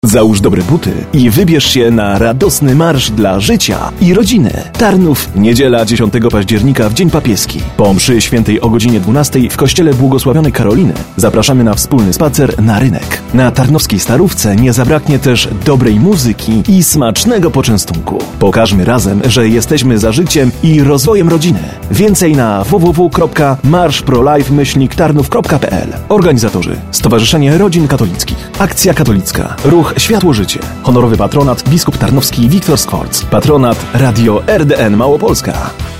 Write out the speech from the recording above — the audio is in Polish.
Załóż dobre buty i wybierz się na radosny marsz dla życia i rodziny. Tarnów, niedziela 10 października w Dzień Papieski. Po mszy świętej o godzinie 12 w kościele błogosławionej Karoliny zapraszamy na wspólny spacer na rynek. Na tarnowskiej Starówce nie zabraknie też dobrej muzyki i smacznego poczęstunku. Pokażmy razem, że jesteśmy za życiem i rozwojem rodziny. Więcej na www.marszprolife-tarnów.pl. Organizatorzy: Stowarzyszenie Rodzin Katolickich, Akcja Katolicka, Ruch Światło Życie, honorowy patronat biskup tarnowski Wiktor Skworc, patronat Radio RDN Małopolska.